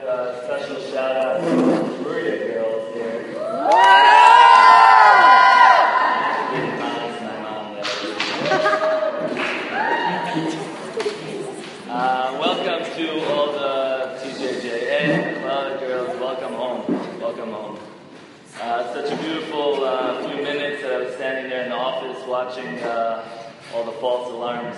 a special shout out to the Maria girls here. Welcome to all the TJJA, Cloud girls. Welcome home. Welcome home. Such a beautiful few minutes that I was standing there in the office watching all the false alarms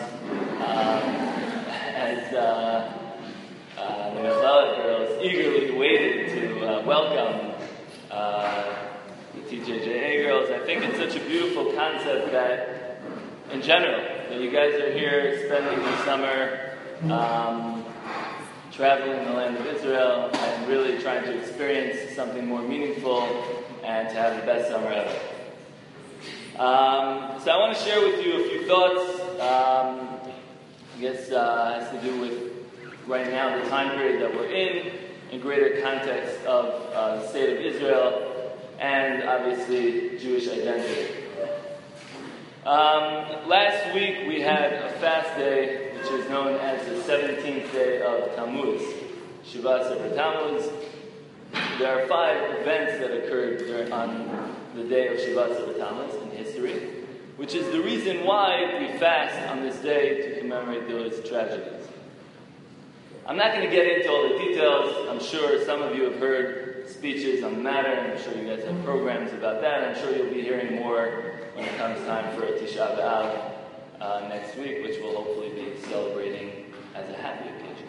as the Cloud girls eagerly waited to welcome the TJJA girls. I think it's such a beautiful concept that, in general, that you guys are here spending the summer traveling in the land of Israel and really trying to experience something more meaningful and to have the best summer ever. So I want to share with you a few thoughts. I guess has to do with right now the time period that we're in greater context of the state of Israel and obviously Jewish identity. Last week we had a fast day which is known as the 17th day of Tammuz, Shiva Sefer Tammuz. There are 5 events that occurred on the day of Shiva Sefer Tammuz in history, which is the reason why we fast on this day to commemorate those tragedies. I'm not going to get into all the details. I'm sure some of you have heard speeches on the matter, and I'm sure you guys have programs about that. I'm sure you'll be hearing more when it comes time for Tisha B'Av next week, which we'll hopefully be celebrating as a happy occasion.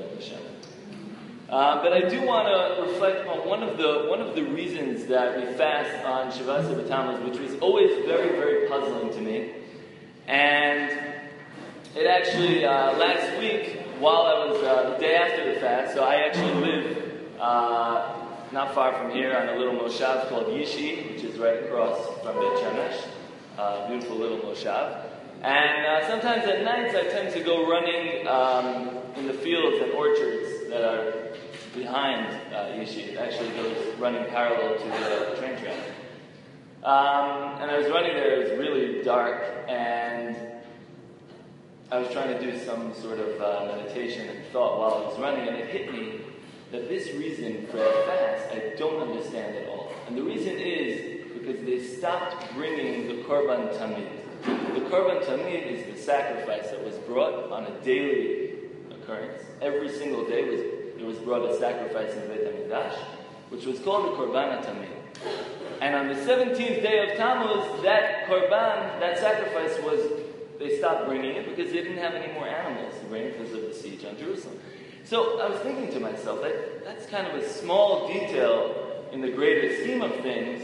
But I do want to reflect on one of the reasons that we fast on Shiva Sefer Tammuz, which was always very, very puzzling to me. And it actually, last week, while I was, the day after the fast, so I actually live not far from here on a little moshav called Yishi, which is right across from Beit Shemesh, beautiful little moshav. And sometimes at nights I tend to go running in the fields and orchards that are behind Yishi. It actually goes running parallel to the train track. And I was running there, it was really dark, and I was trying to do some sort of meditation and thought while I was running, and it hit me that this reason for a fast I don't understand at all. And the reason is because they stopped bringing the Korban Tamid. The Korban Tamid is the sacrifice that was brought on a daily occurrence. Every single day there was brought a sacrifice in the Beit HaMikdash, which was called the Korban Tamid. And on the 17th day of Tammuz, that Korban, that sacrifice they stopped bringing it because they didn't have any more animals to bring because of the siege on Jerusalem. So I was thinking to myself, that's kind of a small detail in the greater scheme of things.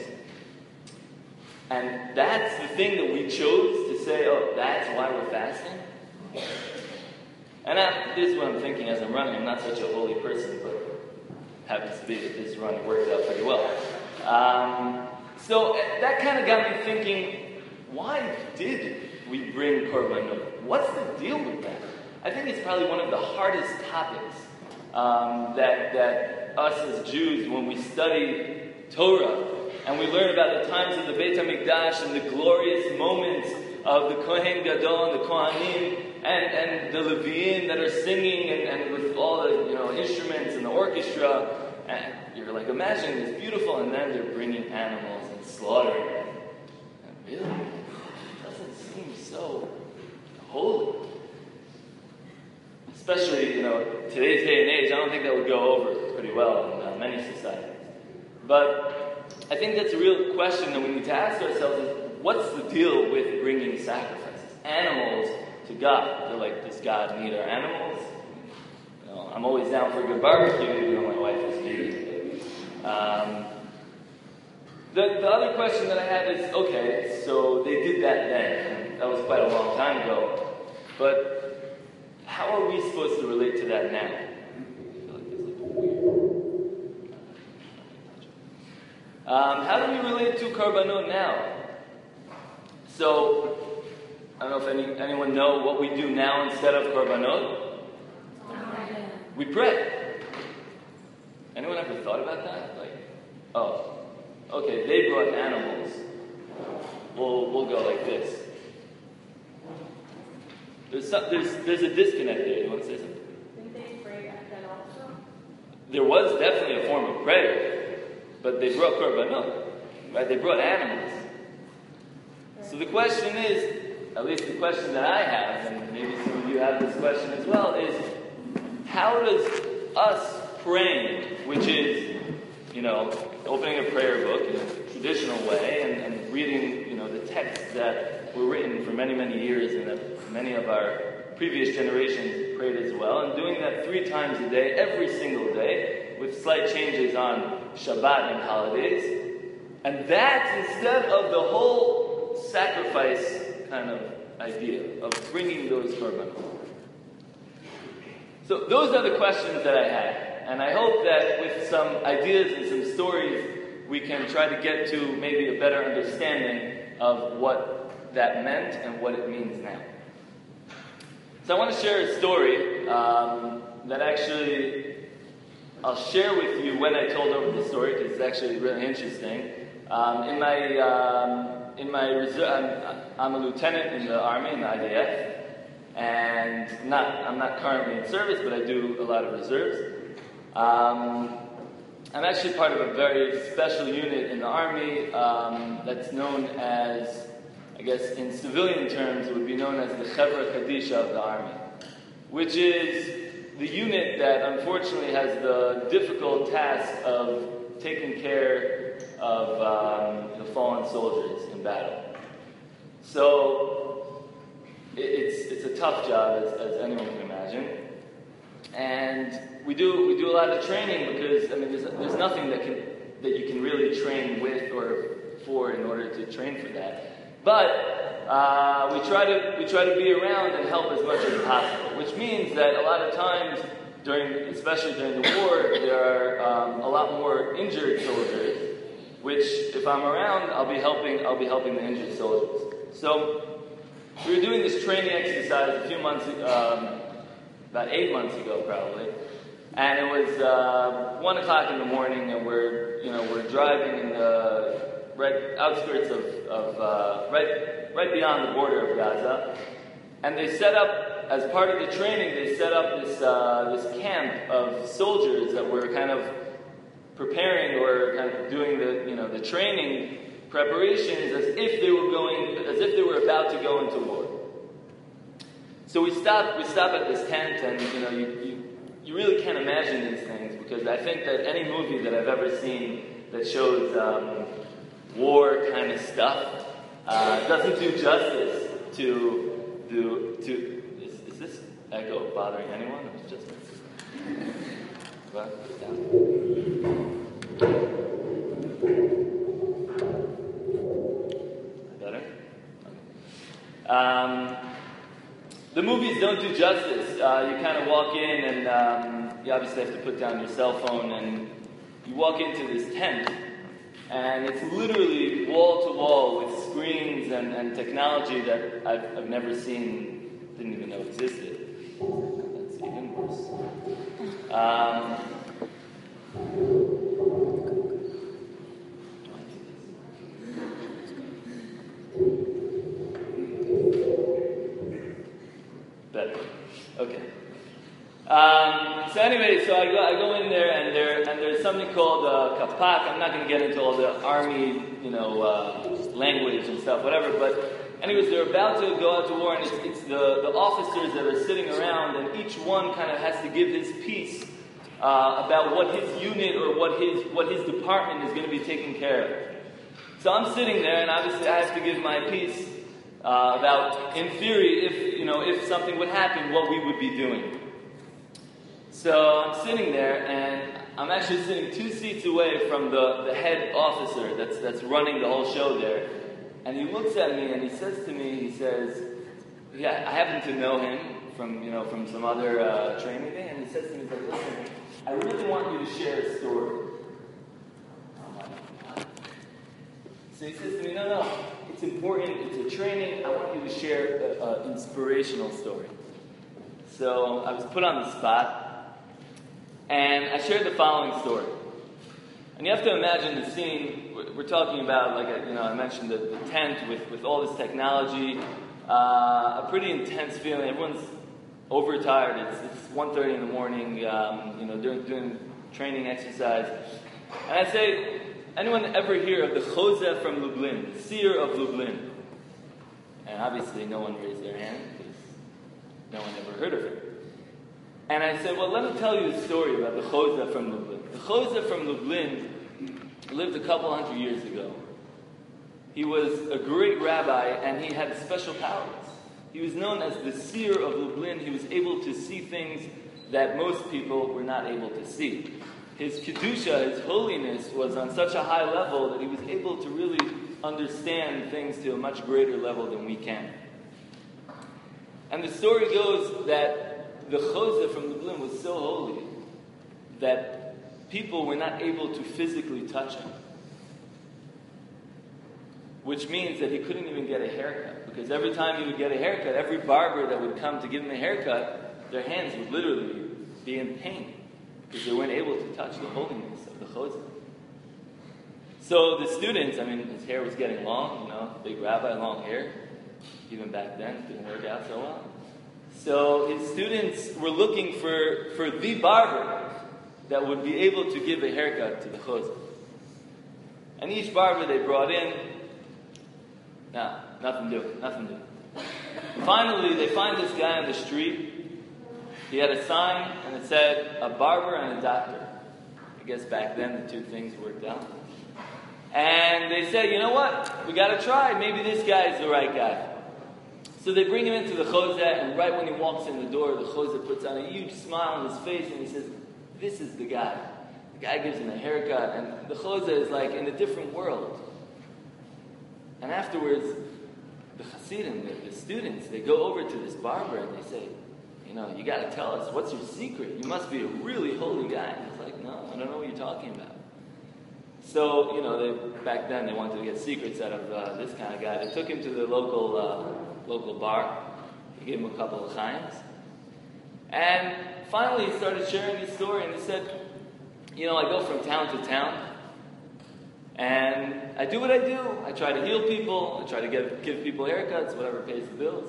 And that's the thing that we chose to say, oh, that's why we're fasting? And this is what I'm thinking as I'm running. I'm not such a holy person, but happens to be that this run worked out pretty well. So that kind of got me thinking, why did we bring Korbanot? What's the deal with that? I think it's probably one of the hardest topics that us as Jews, when we study Torah, and we learn about the times of the Beit HaMikdash and the glorious moments of the Kohen Gadol and the Kohanim and the Leviim that are singing and with all the instruments and the orchestra, and you're like imagining this beautiful, and then they're bringing animals and slaughtering them. And really, it doesn't seem so holy. Especially, today's day and age, I don't think that would go over pretty well in many societies. But I think that's a real question that we need to ask ourselves is, what's the deal with bringing sacrifices? Animals to God. They're like, does God need our animals? I'm always down for a good barbecue, my wife is vegan. The other question that I have is, okay, so they did that then, and that was quite a long time ago, but how are we supposed to relate to that now? How do we relate to Korbanot now? So, I don't know if anyone know what we do now instead of Korbanot? We pray. Anyone ever thought about that? Okay, they brought animals. We'll go like this. There's a disconnect there. You want to say something? Didn't they pray at that also? there was definitely a form of prayer, but they brought korbanot, right? They brought animals. So the question is, at least the question that I have, and maybe some of you have this question as well, is how does us praying, which is, opening a prayer book in a traditional way and reading, the texts that were written for many, many years and that many of our previous generations prayed as well, and doing that 3 times a day, every single day, with slight changes on Shabbat and holidays, and that's instead of the whole sacrifice kind of idea of bringing those korbanos. So those are the questions that I had. And I hope that with some ideas and some stories, we can try to get to maybe a better understanding of what that meant and what it means now. So I want to share a story that actually I'll share with you when I told over the story, because it's actually really interesting. In my reserve, I'm a lieutenant in the Army, in the IDF, and I'm not currently in service, but I do a lot of reserves. I'm actually part of a very special unit in the Army that's known as, I guess in civilian terms, it would be known as the Chevra Kadisha of the Army, which is the unit that unfortunately has the difficult task of taking care of the fallen soldiers in battle. So it's a tough job, as anyone can imagine. And we do a lot of training because there's nothing that you can really train with or for in order to train for that. But we try to be around and help as much as possible, which means that a lot of times especially during the war, there are a lot more injured soldiers. Which, if I'm around, I'll be helping the injured soldiers. So we were doing this training exercise a few months, about 8 months ago, probably. And it was 1 o'clock in the morning, and we're driving in the right outskirts of right beyond the border of Gaza. And they set up, as part of the training, they set up this camp of soldiers that were kind of preparing or kind of doing the training preparations as if they were about to go into war. So we stop at this tent, and you really can't imagine these things, because I think that any movie that I've ever seen that shows war kind of stuff doesn't do justice to is this echo bothering anyone? Or is it just me? What? Better? Okay. The movies don't do justice. You kind of walk in and you obviously have to put down your cell phone, and you walk into this tent, and it's literally wall to wall with screens and technology that I've never seen, didn't even know existed. That's even worse. Better. Okay. So anyway, so I go in there, and there's something called kapak. I'm not going to get into all the army, language and stuff, whatever. But anyways, they're about to go out to war, and it's the officers that are sitting around, and each one kind of has to give his piece about what his unit or what his department is going to be taking care of. So I'm sitting there, and obviously I have to give my piece about, in theory, if something would happen, what we would be doing. So I'm sitting there, and I'm actually sitting 2 seats away from the head officer that's running the whole show there. And he looks at me and he says to me, yeah, I happen to know him from some other training thing, and he says to me, listen, I really want you to share a story. I'm like, what? So he says to me, no, it's important, it's a training, I want you to share an inspirational story. So I was put on the spot, and I shared the following story. And you have to imagine the scene. We're talking about, I mentioned the tent with all this technology, a pretty intense feeling. Everyone's overtired. It's 1:30 in the morning, doing training exercise. And I say, anyone ever hear of the Chozeh from Lublin, the seer of Lublin? And obviously no one raised their hand because no one ever heard of him. And I said, well, let me tell you a story about the Chozeh from Lublin. The Chozeh from Lublin lived a couple hundred years ago. He was a great rabbi, and he had special powers. He was known as the seer of Lublin. He was able to see things that most people were not able to see. His kedusha, his holiness, was on such a high level that he was able to really understand things to a much greater level than we can. And the story goes that the Chozeh from Lublin was so holy that people were not able to physically touch him. Which means that he couldn't even get a haircut. Because every time he would get a haircut, every barber that would come to give him a haircut, their hands would literally be in pain. Because they weren't able to touch the holiness of the Chozeh. So the students, his hair was getting long, big rabbi, long hair. Even back then, it didn't work out so well. So his students were looking for the barber that would be able to give a haircut to the Chozeh. And each barber they brought in, nothing doing. Finally, they find this guy on the street. He had a sign, and it said, a barber and a doctor. I guess back then the two things worked out. And they said, you know what? We got to try. Maybe this guy is the right guy. So they bring him into the Chozeh, and right when he walks in the door, the Chozeh puts on a huge smile on his face, and he says, this is the guy. The guy gives him a haircut, and the Chozeh is like in a different world. And afterwards, the Hasidim, the students, they go over to this barber and they say, you got to tell us, what's your secret? You must be a really holy guy. And he's like, no, I don't know what you're talking about. So, back then they wanted to get secrets out of this kind of guy. They took him to the local bar. They gave him a couple of chaims. And finally he started sharing his story and he said, I go from town to town. And I do what I do. I try to heal people. I try to give people haircuts, whatever pays the bills.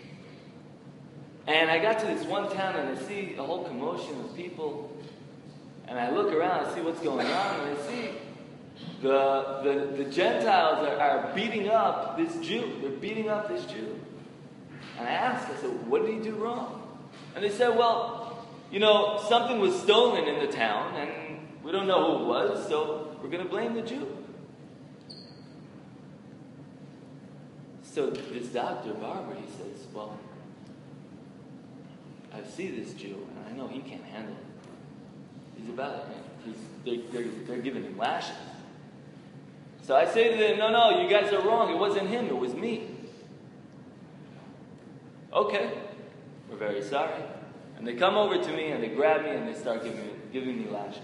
And I got to this one town and I see a whole commotion of people. And I look around, I see what's going on, and I see the Gentiles are beating up this Jew. They're beating up this Jew. And I asked, I said, what did he do wrong? And they said, well, something was stolen in the town, and we don't know who it was, so we're going to blame the Jew. So this doctor, barber, he says, well, I see this Jew, and I know he can't handle it. He's about it. They're giving him lashes. So I say to them, no, you guys are wrong. It wasn't him, it was me. Okay, we're very sorry. And they come over to me, and they grab me, and they start giving me lashes.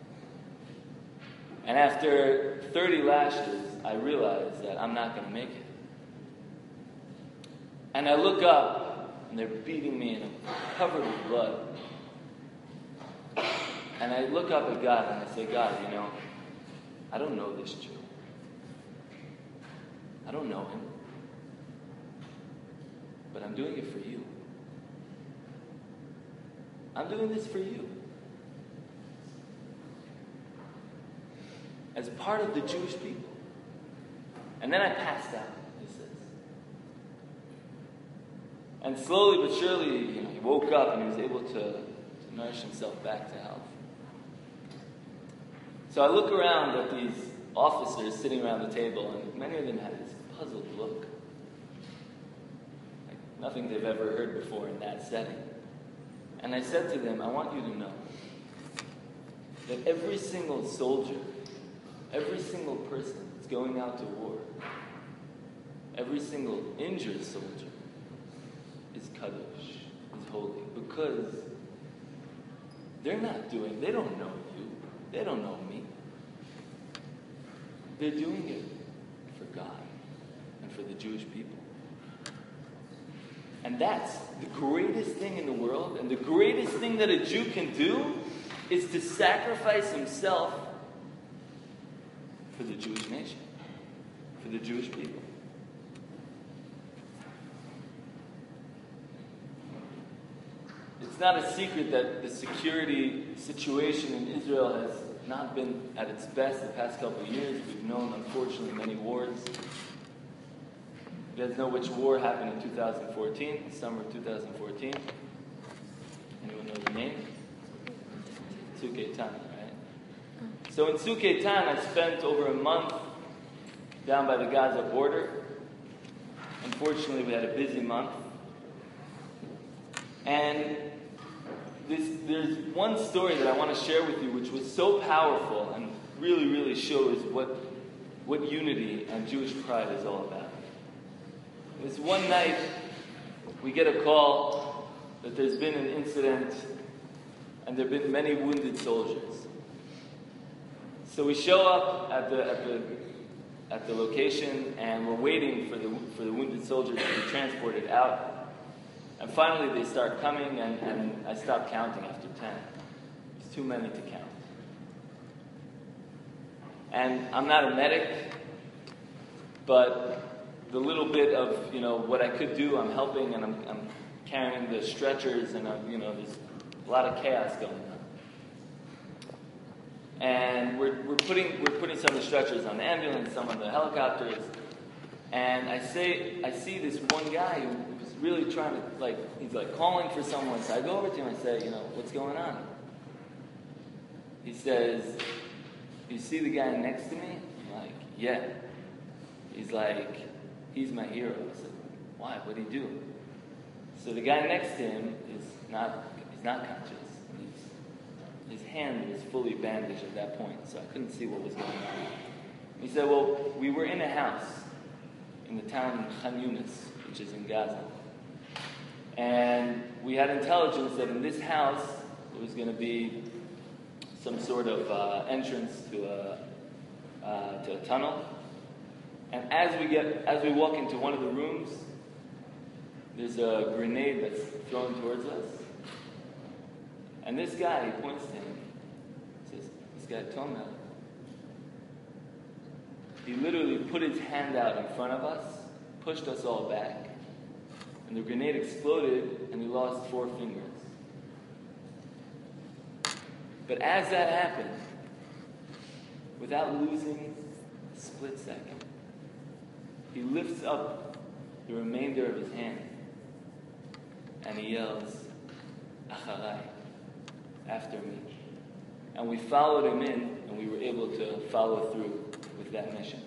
And after 30 lashes, I realize that I'm not going to make it. And I look up, and they're beating me, and I'm covered with blood. And I look up at God, and I say, God, I don't know this Jew. I don't know him. But I'm doing it for you. I'm doing this for you. As part of the Jewish people. And then I passed out, he says. And slowly but surely, he woke up and he was able to nourish himself back to health. So I look around at these officers sitting around the table, and many of them had this puzzled look. Like nothing they've ever heard before in that setting. And I said to them, I want you to know that every single soldier, every single person that's going out to war, every single injured soldier is kadosh, is holy, because they don't know you, they don't know me. They're doing it for God and for the Jewish people. And that's the greatest thing in the world, and the greatest thing that a Jew can do is to sacrifice himself for the Jewish nation, for the Jewish people. It's not a secret that the security situation in Israel has not been at its best the past couple of years. We've known, unfortunately, many wars. You guys know which war happened in 2014, summer of 2014? Anyone know the name? Tzuk Eitan, right? So in Tzuk Eitan, I spent over a month down by the Gaza border. Unfortunately, we had a busy month. And there's one story that I want to share with you which was so powerful and really, really shows what unity and Jewish pride is all about. This one night, we get a call that there's been an incident and there have been many wounded soldiers. So we show up at the location and we're waiting for the wounded soldiers to be transported out. And finally they start coming and I stop counting after 10. It's too many to count. And I'm not a medic, but the little bit of, what I could do, I'm helping and I'm carrying the stretchers and, there's a lot of chaos going on. And we're putting some of the stretchers on the ambulance, some on the helicopters, and I see this one guy who was really trying to, he's calling for someone. So I go over to him and I say, what's going on? He says, you see the guy next to me? I'm like, yeah. He's like, he's my hero. I said, why? What did he do? So the guy next to him he's not conscious. His hand was fully bandaged at that point, so I couldn't see what was going on. He said, well, we were in a house in the town of Khan Yunis, which is in Gaza. And we had intelligence that in this house there was going to be some sort of entrance to a tunnel. And as we walk into one of the rooms, there's a grenade that's thrown towards us. And this guy, he points to him, says, this guy Tomer, he literally put his hand out in front of us, pushed us all back, and the grenade exploded and he lost 4 fingers. But as that happened, without losing a split second, he lifts up the remainder of his hand and he yells, Acharai, after me. And we followed him in and we were able to follow through with that mission.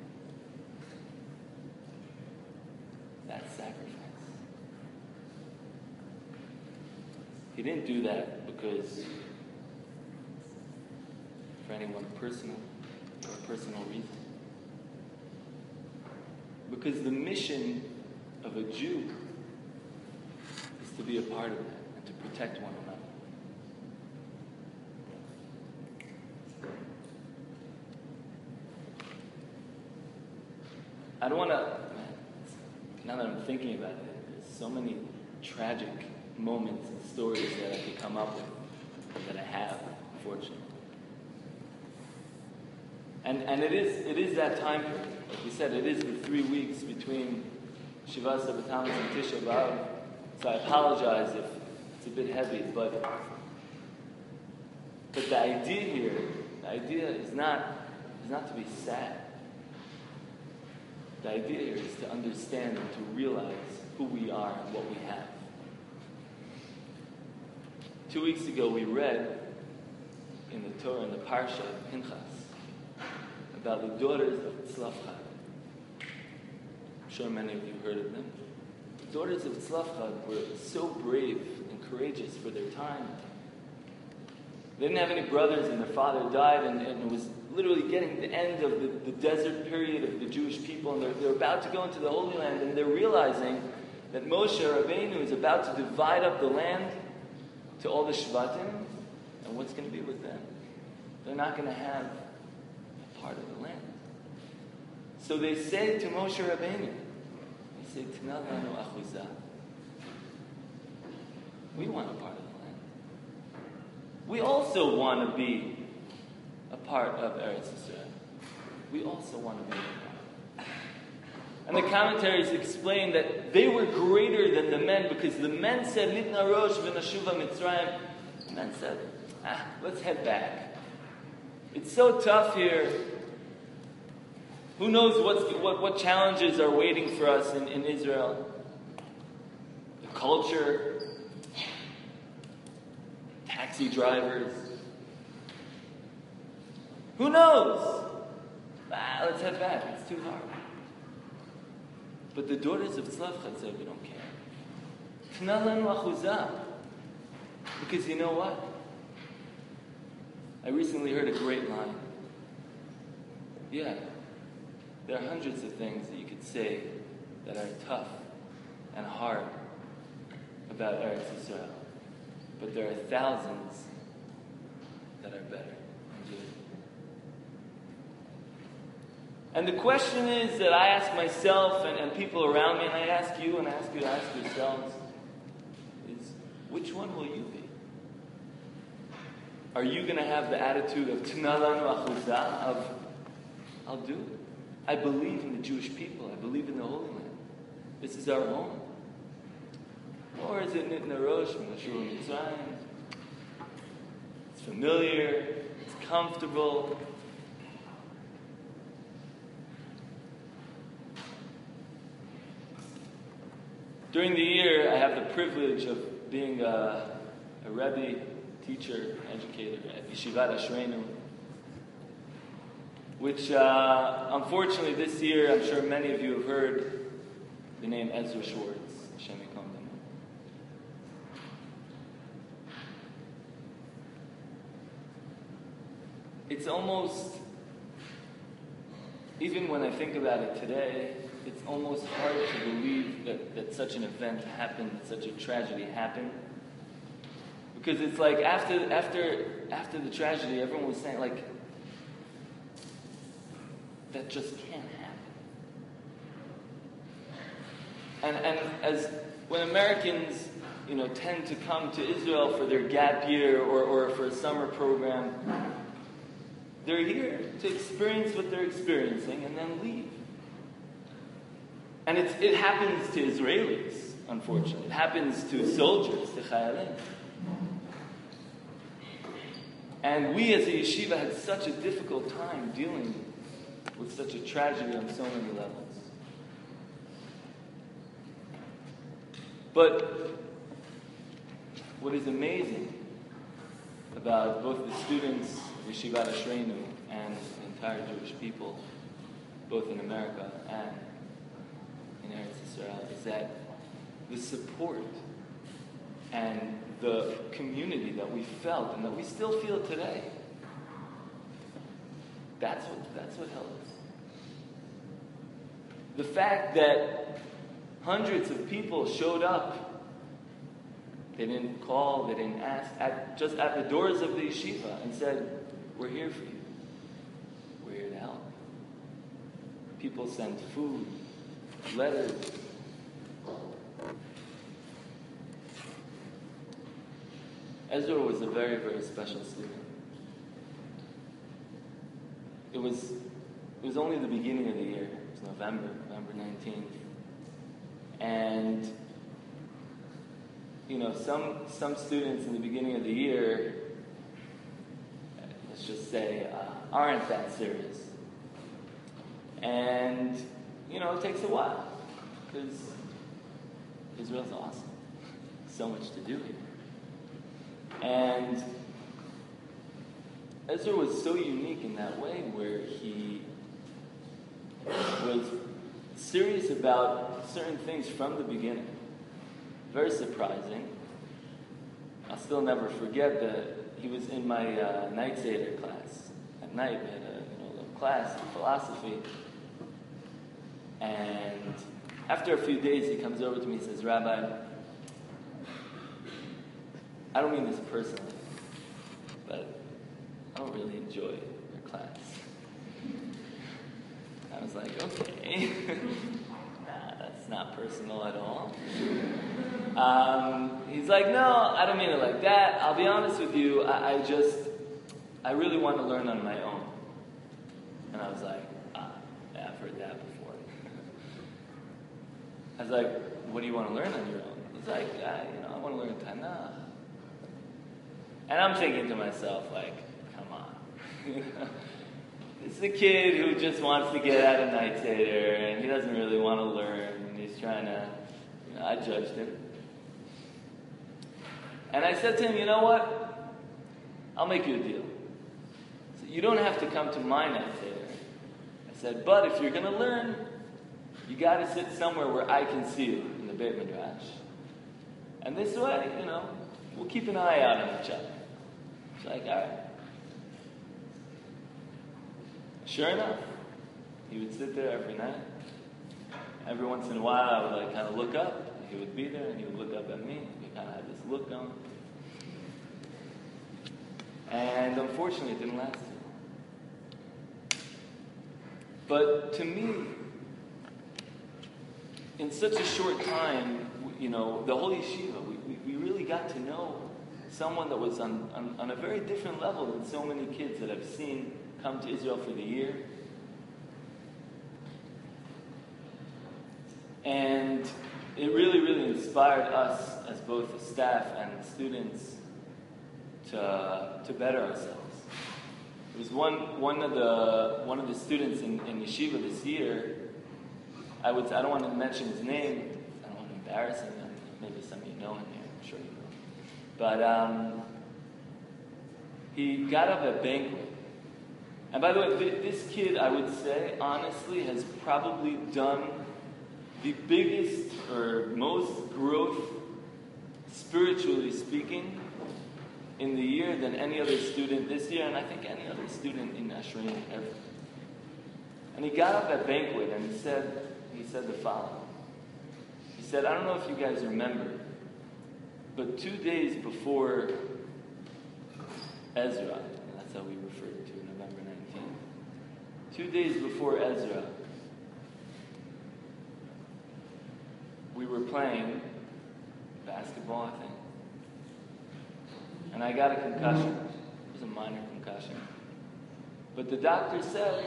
That's sacrifice. He didn't do that because for anyone personal or a personal reason. Because the mission of a Jew is to be a part of that and to protect one another. I don't want to, now that I'm thinking about it, there's so many tragic moments and stories that I could come up with, that I have, unfortunately. And it is that time period. Like we said, it is the 3 weeks between Shiva Sabbath and Tisha B'Av. So I apologize if it's a bit heavy, but the idea here, is not to be sad. The idea here is to understand and to realize who we are and what we have. 2 weeks ago we read in the Torah, in the Parsha of Pinchas, about the daughters of Tzlafchad. I'm sure many of you heard of them. The daughters of Tzlafchad were so brave and courageous for their time. They didn't have any brothers and their father died and it was literally getting the end of the desert period of the Jewish people and they're about to go into the Holy Land and they're realizing that Moshe Rabbeinu is about to divide up the land to all the Shvatim and what's going to be with them? They're not going to have a part of the land. So they say to Moshe Rabbeinu, they say, T'nal lanu achuzah. We want a part of the land. We also want to be a part of Eretz Yisrael. We also want to be a part. And the commentaries explain that they were greater than the men because the men said, Nitna Rosh v'nashuva Mitzrayim. The men said, let's head back. It's so tough here. Who knows what challenges are waiting for us in Israel? The culture, taxi drivers. Who knows? Let's head back. It's too hard. But the daughters of Tzlafchad said, we don't care. Tna lanu achuzah. Because you know what? I recently heard a great line. Yeah, there are hundreds of things that you could say that are tough and hard about Eretz Yisrael. But there are thousands that are better and good. And the question is that I ask myself and people around me, and I ask you and I ask you to ask yourselves, is which one will you be? Are you going to have the attitude of Tna lanu achuzah, of I'll do it. I believe in the Jewish people. I believe in the Holy Land. This is our home. Or is it Nitna Rosh v'nashuva Mitzrayim? It's familiar. It's comfortable. During the year, I have the privilege of being a Rebbe, teacher, educator at Yeshivat Ashreinu, which unfortunately this year, I'm sure many of you have heard the name Ezra Schwartz, Hashem Yikam Damu. It's almost, even when I think about it today, it's almost hard to believe that such an event happened, that such a tragedy happened. Because it's like after the tragedy, everyone was saying, like, that just can't happen. And as when Americans, tend to come to Israel for their gap year or for a summer program, they're here to experience what they're experiencing and then leave. And it happens to Israelis, unfortunately. It happens to soldiers, to chayalim. And we as a yeshiva had such a difficult time dealing with such a tragedy on so many levels. But what is amazing about both the students of Yeshivat Ashreinu and the entire Jewish people, both in America and in Eretz Yisrael, is that the support and the community that we felt and that we still feel today, that's what held us. The fact that hundreds of people showed up, they didn't call, they didn't ask, just at the doors of the yeshiva and said, we're here for you. We're here to help. People sent food, letters. Ezra was a very, very special student. It was only the beginning of the year. It was November 19th. And, some students in the beginning of the year, let's just say, aren't that serious. And, it takes a while, because Israel's awesome. So much to do here. And Ezra was so unique in that way, where he was serious about certain things from the beginning. Very surprising. I'll still never forget that he was in my night Seder class. At night, we had a little class in philosophy. And after a few days, he comes over to me and says, Rabbi, I don't mean this personally, but I don't really enjoy your class. I was like, okay. That's not personal at all. He's like, no, I don't mean it like that. I'll be honest with you, I really want to learn on my own. And I was like, yeah, I've heard that before. I was like, what do you want to learn on your own? He's like, I want to learn Tanakh. And I'm thinking to myself, like, come on. This is a kid who just wants to get out of Night Seder, and he doesn't really want to learn, and he's trying to, I judged him. And I said to him, you know what? I'll make you a deal. So you don't have to come to my Night Seder. I said, but if you're going to learn, you got to sit somewhere where I can see you in the Beit Midrash. And this way, we'll keep an eye out on each other. It's like, all right. Sure enough, he would sit there every night. Every once in a while, I would kind of look up. He would be there, and he would look up at me. We kind of had this look going. And unfortunately, it didn't last too long. But to me, in such a short time, the whole yeshiva, we really got to know someone that was on a very different level than so many kids that I've seen come to Israel for the year. And it really, really inspired us as both the staff and students to better ourselves. There was one of the students in yeshiva this year. I don't want to mention his name. I don't want to embarrass him. Maybe some of you know him here. I'm sure you know. But he got up at banquet. And by the way, this kid, I would say, honestly, has probably done the biggest or most growth, spiritually speaking, in the year than any other student this year, and I think any other student in Ashraim ever. And he got up at banquet and he said the following. He said, I don't know if you guys remember, but 2 days before Ezra, that's how we referred to November 19th, 2 days before Ezra, we were playing basketball, I think. And I got a concussion. It was a minor concussion. But the doctor said,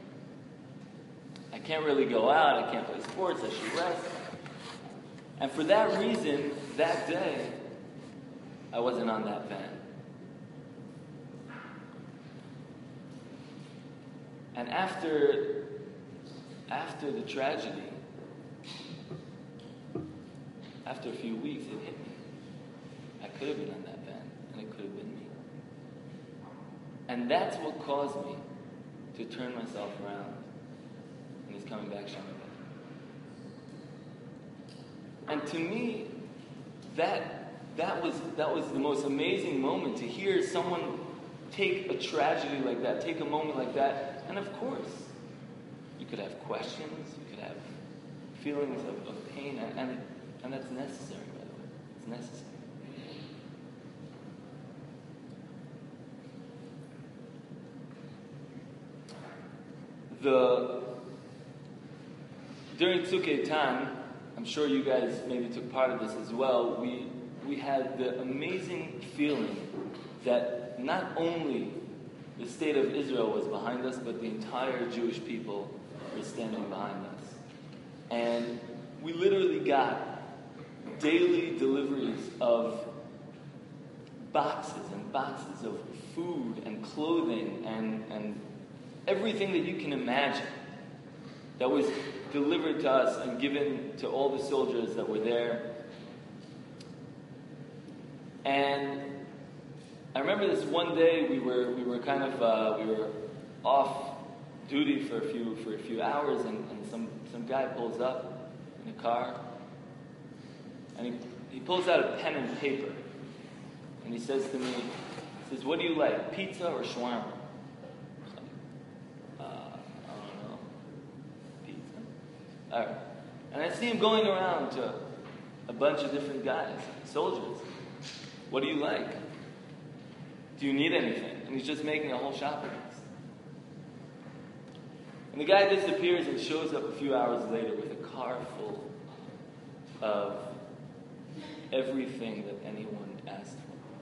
I can't really go out, I can't play sports, I should rest. And for that reason, that day, I wasn't on that van. And after the tragedy, after a few weeks, it hit me. I could have been on that van, and it could have been me. And that's what caused me to turn myself around. And he's coming back Shem again. And to me, that was the most amazing moment, to hear someone take a tragedy like that, take a moment like that. And of course, you could have questions, you could have feelings of pain, and that's necessary, by the way. It's necessary. During Tzuk Eitan, I'm sure you guys maybe took part of this as well, we had the amazing feeling that not only the state of Israel was behind us, but the entire Jewish people were standing behind us. And we literally got daily deliveries of boxes and boxes of food and clothing and everything that you can imagine that was delivered to us and given to all the soldiers that were there. And I remember this one day we were off duty for a few hours, and some guy pulls up in a car, and he pulls out a pen and paper, and he says to me, what do you like, pizza or shawarma? All right. And I see him going around to a bunch of different guys, soldiers. What do you like? Do you need anything? And he's just making a whole shopping list. And the guy disappears and shows up a few hours later with a car full of everything that anyone asked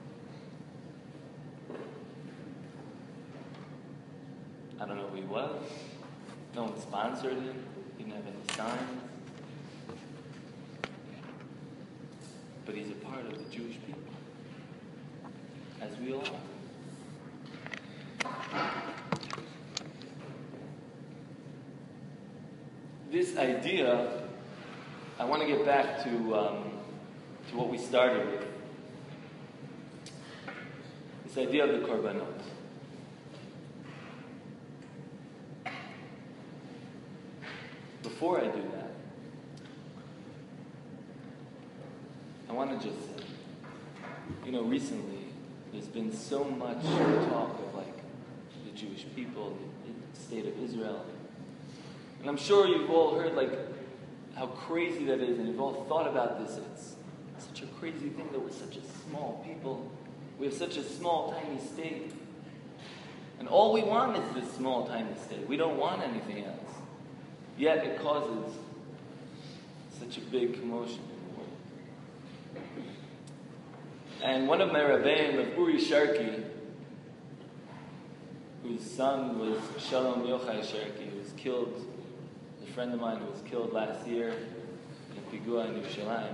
for. I don't know who he was. No one sponsored him. He didn't have any signs. but he's a part of the Jewish people, as we all are. This idea, I want to get back to what we started with. This idea of the korbanot. Before I do that, I want to just say, recently there's been so much talk of the Jewish people, the state of Israel. And I'm sure you've all heard how crazy that is, and you've all thought about this. It's such a crazy thing that we're such a small people. We have such a small, tiny state. And all we want is this small, tiny state. We don't want anything else. Yet it causes such a big commotion in the world. And one of my Rabbeim, of Uri Sharki, whose son was Shalom Yochai Sharki, who was killed, a friend of mine who was killed last year in a pigua in Yerushalayim,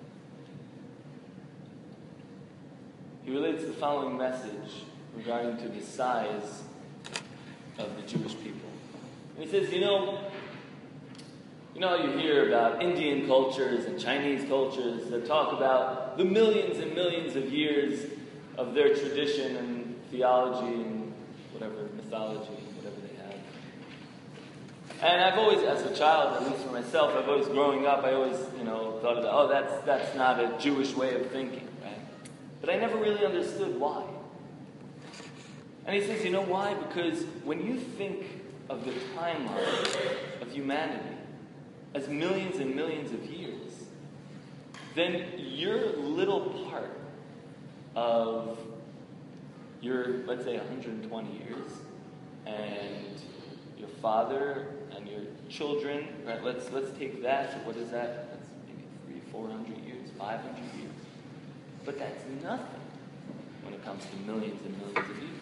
he relates the following message regarding to the size of the Jewish people. And he says, you know you hear about Indian cultures and Chinese cultures that talk about the millions and millions of years of their tradition and theology and whatever, mythology, whatever they have. And I've always, as a child, at least for myself, growing up, I always, thought about, that's not a Jewish way of thinking, right? But I never really understood why. And he says, you know why? Because when you think of the timeline of humanity as millions and millions of years, then your little part of your, let's say, 120 years, and your father and your children, right? Let's take that. So what is that? That's maybe 300-400 years, 500 years. But that's nothing when it comes to millions and millions of years.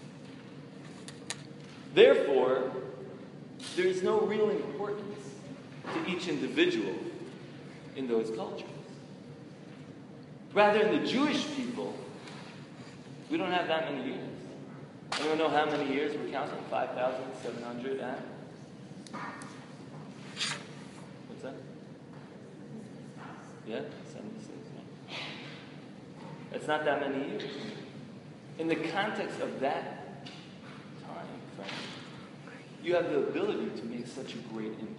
Therefore, there is no real importance to each individual in those cultures. Rather, in the Jewish people, we don't have that many years. Anyone know how many years we're counting? 5,700 and? What's that? Yeah, 76. Yeah. That's not that many years. In the context of that time frame, you have the ability to make such a great impact.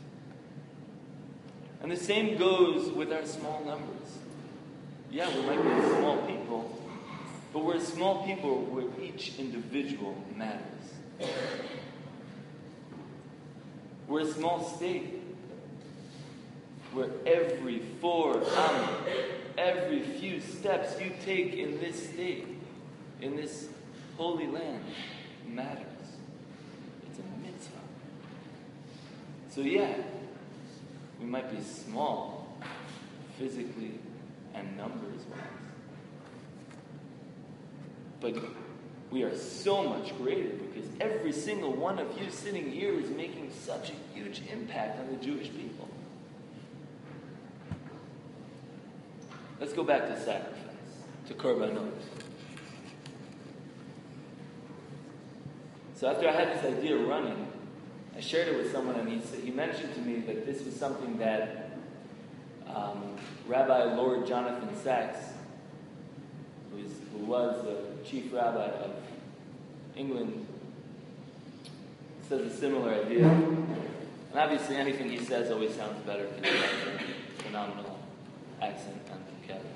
And the same goes with our small numbers. Yeah, we might be a small people, but we're a small people where each individual matters. We're a small state where every every few steps you take in this state, in this holy land, matters. It's a mitzvah. So yeah, we might be small, physically and numbers-wise, but we are so much greater because every single one of you sitting here is making such a huge impact on the Jewish people. Let's go back to sacrifice, to korbanot. So after I had this idea running, I shared it with someone, and he mentioned to me that this was something that Rabbi Lord Jonathan Sacks, who was the chief rabbi of England, says a similar idea. And obviously anything he says always sounds better because he has a phenomenal accent and vocabulary.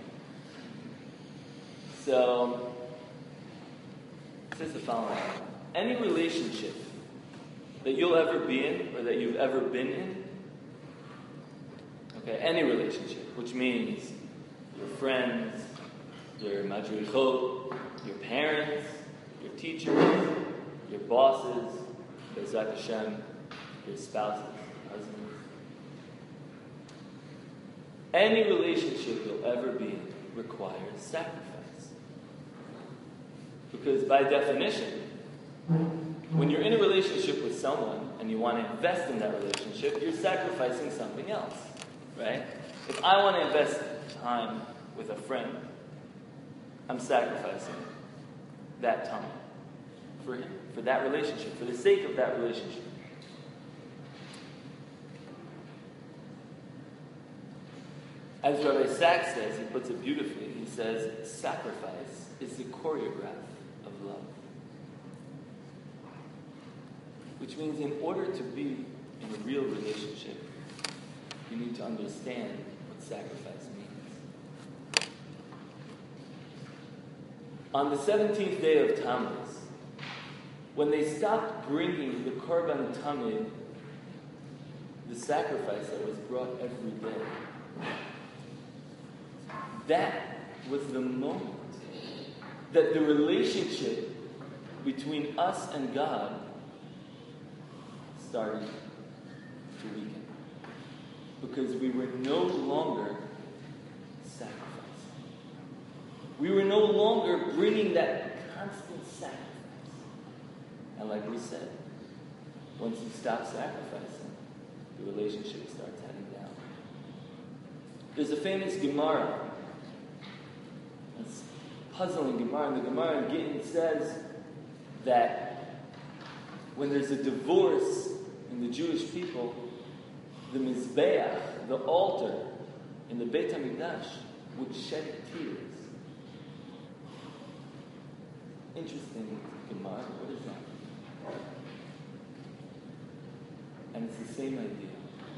So, it says the following. Any relationship that you'll ever be in or that you've ever been in, okay, any relationship, which means your friends, your madrichot, your parents, your teachers, your bosses, Bezrat Hashem, your spouses, husbands. Any relationship you'll ever be in requires sacrifice. Because by definition, when you're in a relationship with someone and you want to invest in that relationship, you're sacrificing something else, right? If I want to invest time with a friend, I'm sacrificing that time for him, for that relationship, for the sake of that relationship. As Rabbi Sachs says, he puts it beautifully, he says, sacrifice is the choreograph of love. Which means in order to be in a real relationship, you need to understand what sacrifice means. On the 17th day of Tammuz, when they stopped bringing the Korban Tamid, the sacrifice that was brought every day, that was the moment that the relationship between us and God started to weaken. Because we were no longer sacrificing. We were no longer bringing that constant sacrifice. And like we said, once you stop sacrificing, the relationship starts heading down. There's a famous Gemara. It's puzzling Gemara. And the Gemara in Gittin says that when there's a divorce in the Jewish people, the Mizbeach, the altar in the Beit HaMikdash, would shed tears. Interesting Gemara. What is that? And it's the same idea.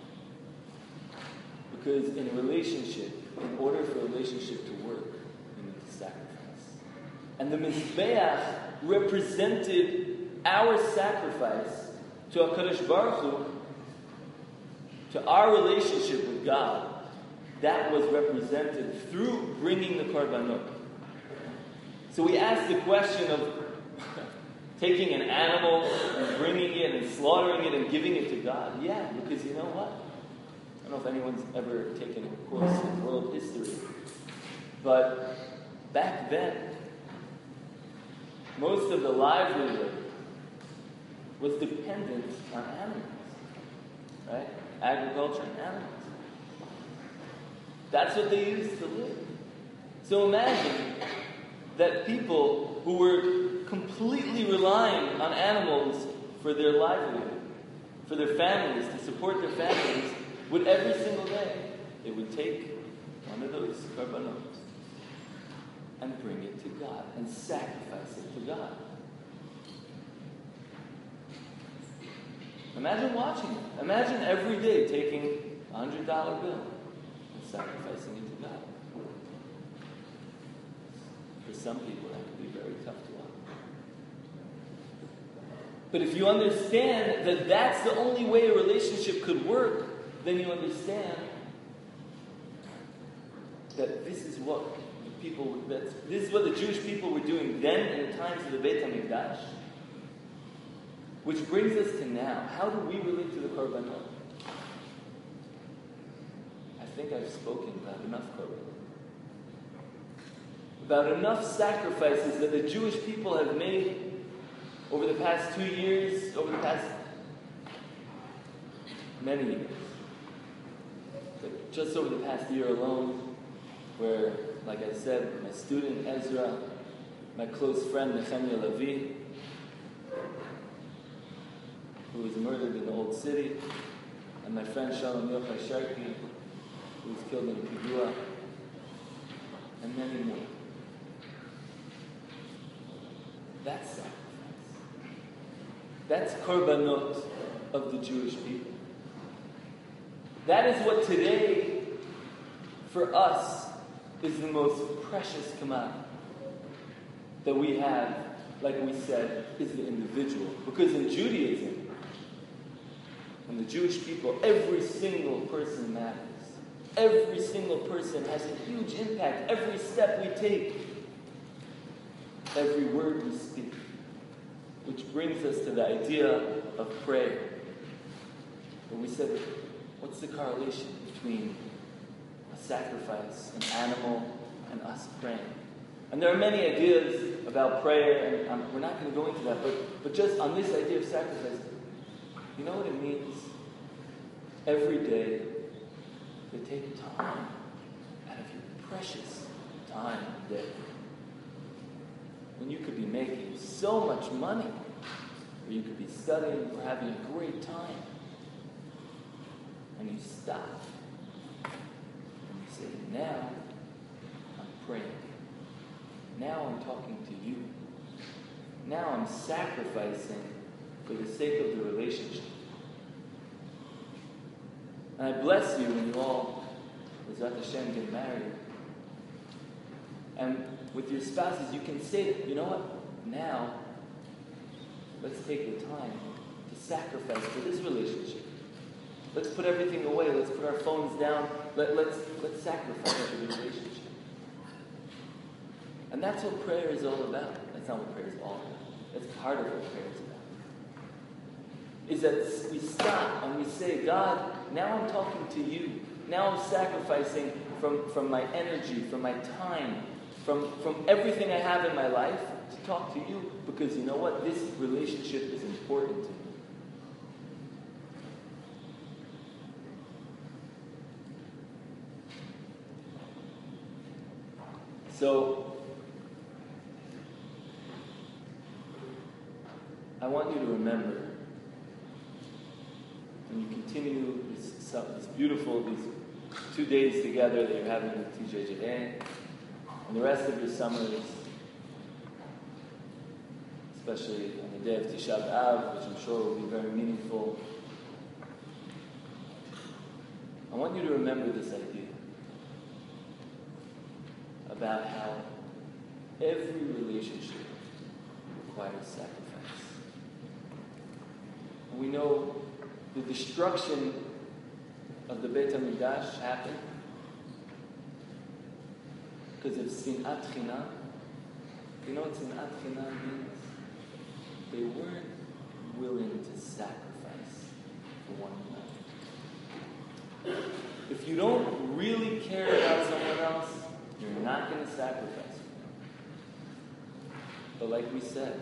Because in a relationship, in order for a relationship to work, you need to sacrifice. And the Mizbeach represented our sacrifice to HaKadosh Baruch Hu, to our relationship with God. That was represented through bringing the Korbanot. So we asked the question of taking an animal and bringing it and slaughtering it and giving it to God. Yeah, because you know what? I don't know if anyone's ever taken a course in world history, but back then, most of the livelihood was dependent on animals, right? Agriculture and animals. That's what they used to live. So imagine that people who were completely relying on animals for their livelihood, for their families, to support their families, would every single day, they would take one of those korbanot and bring it to God and sacrifice it to God. Imagine watching it. Imagine every day taking a $100 bill and sacrificing it to God. For some people, that could be very tough to watch. But if you understand that that's the only way a relationship could work, then you understand that this is what the Jewish people were doing then in the times of the Beit HaMikdash. Which brings us to now. How do we relate to the Korbanot? I think I've spoken about enough Korbanot. About enough sacrifices that the Jewish people have made over the past 2 years, over the past many years. But just over the past year alone, where, like I said, my student Ezra, my close friend Nehemiah Levi, who was murdered in the Old City, and my friend Shalom Yochai Sharki, who was killed in a pigua, and many more. That's sacrifice. That's korbanot of the Jewish people. That is what today, for us, is the most precious command that we have, like we said, is the individual. Because in Judaism, and the Jewish people, every single person matters. Every single person has a huge impact. Every step we take, every word we speak. Which brings us to the idea of prayer. Where we said, what's the correlation between a sacrifice, an animal, and us praying? And there are many ideas about prayer, and we're not going to go into that, but just on this idea of sacrifice, you know what it means? Every day, to take time out of your precious time in the day when you could be making so much money, or you could be studying or having a great time, and you stop and you say, now I'm praying. Now I'm talking to you. Now I'm sacrificing for the sake of the relationship. And I bless you when you all, Bezrat Hashem, get married. And with your spouses, you can say, you know what? Now, let's take the time to sacrifice for this relationship. Let's put everything away. Let's put our phones down. Let's sacrifice for the relationship. And that's what prayer is all about. That's not what prayer is all about. That's part of what prayer is about. Is that we stop and we say, God, now I'm talking to you. Now I'm sacrificing from my energy, from my time, from everything I have in my life to talk to you, because you know what? This relationship is important to me. So, I want you to remember, when you continue this beautiful, these 2 days together that you're having with TJJA, and the rest of your summers, especially on the day of Tisha B'Av, which I'm sure will be very meaningful, I want you to remember this idea about how every relationship requires sacrifice. And we know the destruction of the Beit HaMikdash happened because of Sinat Chinam. You know what Sinat Chinam means? They weren't willing to sacrifice for one another. If you don't really care about someone else, you're not going to sacrifice for them. But like we said,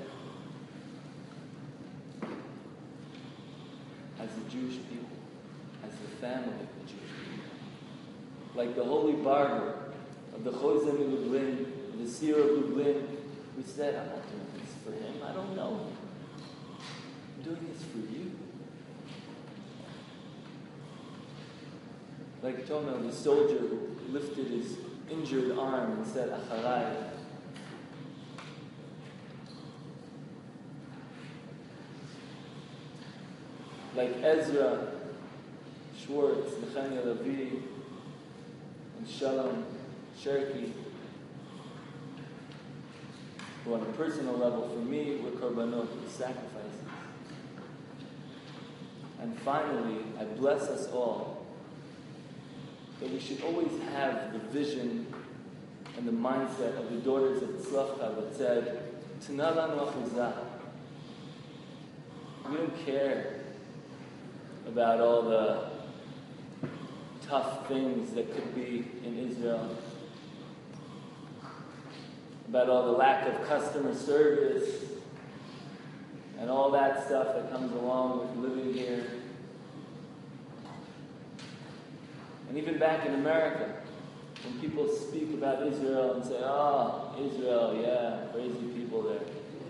as the Jewish people, as the family of the Jewish people, like the holy barber of the Chozeh Lublin, the seer of Lublin, who said, I'm not doing this for him, I don't know him. I'm doing this for you. Like Tomer, the soldier who lifted his injured arm and said, Acharai. Like Ezra, Schwartz, Nechania Levi, and Shalom Cherky, who on a personal level for me were korbanot, were sacrifices. And finally, I bless us all that we should always have the vision and the mindset of the daughters of Tzlachta that said, Tana lanu achuzah. We don't care about all the tough things that could be in Israel, about all the lack of customer service and all that stuff that comes along with living here. And even back in America, when people speak about Israel and say, oh, Israel, yeah, crazy people there,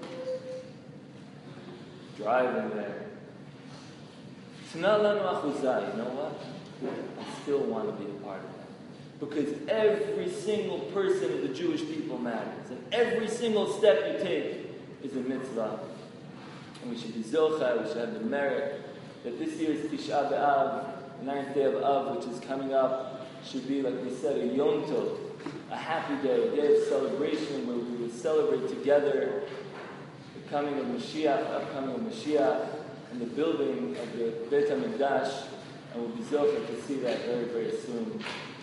driving there. Tana lanu achuzah, you know what? I still want to be a part of that. Because every single person of the Jewish people matters. And every single step you take is a mitzvah. And we should be zochah, we should have the merit that this year's Tisha B'Av, the 9th day of Av, which is coming up, should be, like we said, a Yom Tov, a happy day, a day of celebration where we will celebrate together the coming of Mashiach, the upcoming of Mashiach, and the building of the Beit HaMikdash, and we'll be zochah to see that very, very soon.